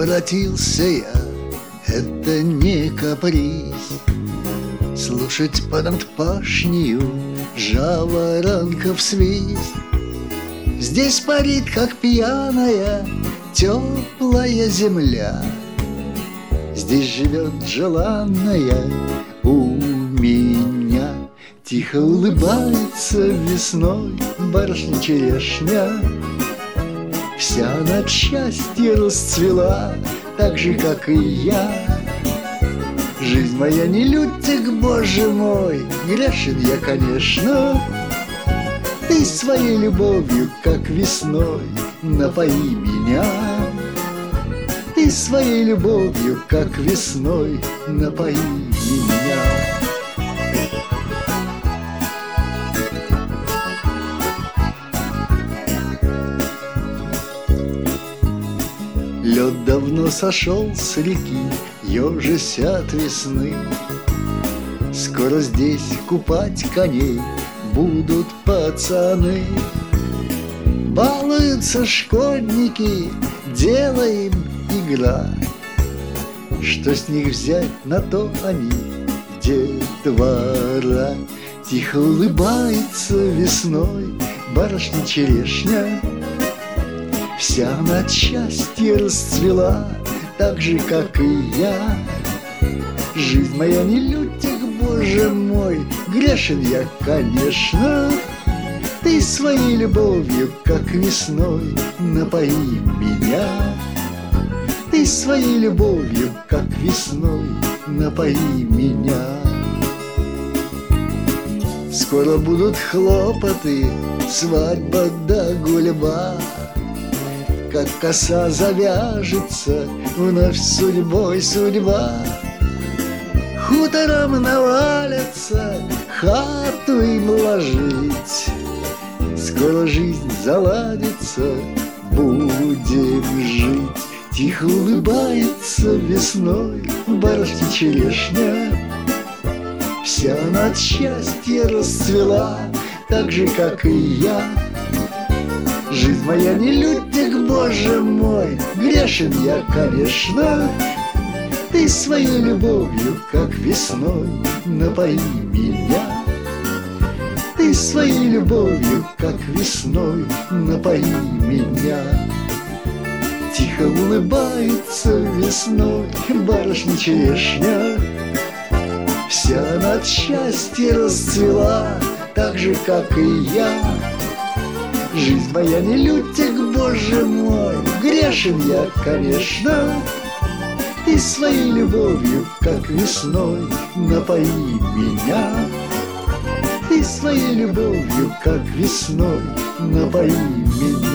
Возвратился я, это не каприз, слушать под пашнею жаворонков свист. Здесь парит, как пьяная, теплая земля. Здесь живет желанная у меня. Тихо улыбается весной барышня-черешня. Вся она от счастья расцвела, так же, как и я. Жизнь моя не лютик, боже мой, грешен я, конечно. Ты своей любовью, как весной, напои меня. Ты своей любовью, как весной, напои меня. Лед давно сошел с реки, ежась от весны. Скоро здесь купать коней будут пацаны. Балуются школьники, дело им игра. Что с них взять, на то они детвора. Тихо улыбается весной барышня-черешня. Вся она от счастья расцвела, так же, как и я. Жизнь моя не лютик, боже мой, грешен я, конечно. Ты своей любовью, как весной, напои меня. Ты своей любовью, как весной, напои меня. Скоро будут хлопоты, свадьба да гульба. Как коса завяжется, вновь судьбой судьба. Хутором навалятся, хату им ложить. Скоро жизнь заладится, будем жить. Тихо улыбается весной барышня-черешня. Вся она от счастья расцвела, так же, как и я. Жизнь моя не лютик, боже мой, грешен я, конечно. Ты своей любовью, как весной, напои меня. Ты своей любовью, как весной, напои меня. Тихо улыбается весной барышня-черешня. Вся она от счастья расцвела, так же, как и я. Жизнь моя не лютик, боже мой, грешен я, конечно. Ты своей любовью, как весной, напои меня. Ты своей любовью, как весной, напои меня.